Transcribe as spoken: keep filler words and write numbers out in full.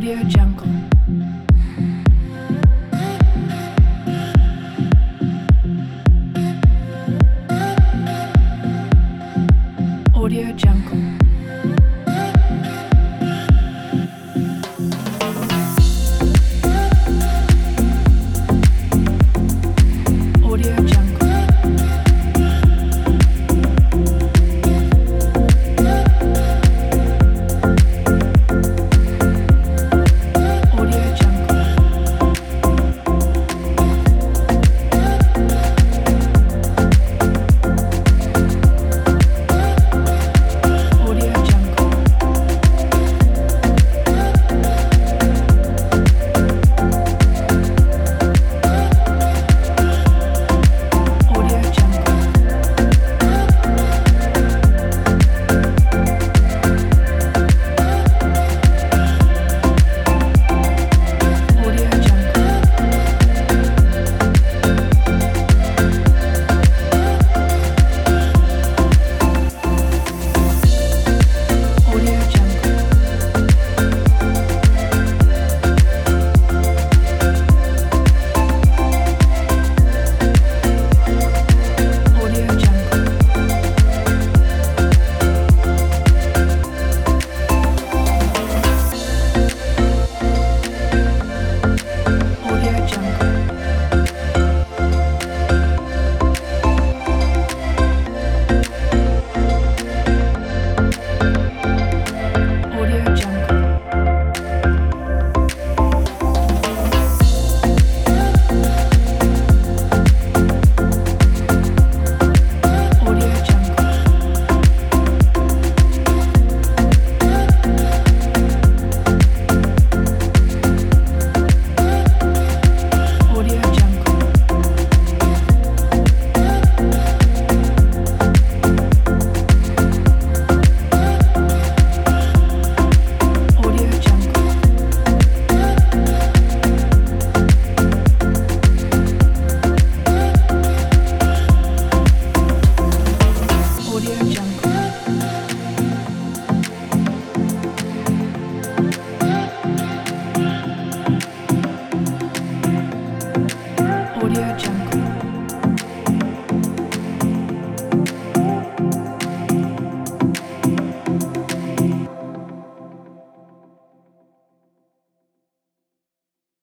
Audio Jungle. Audio Jungle. Audio Jungle. Audio Jungle. Audio Jungle. Audio Jungle. Audio Jungle. Audio Jungle. Audio Jungle. Audio Jungle. Audio Jungle. Audio Jungle. Audio Jungle. Audio Jungle. Audio Jungle. Audio Jungle.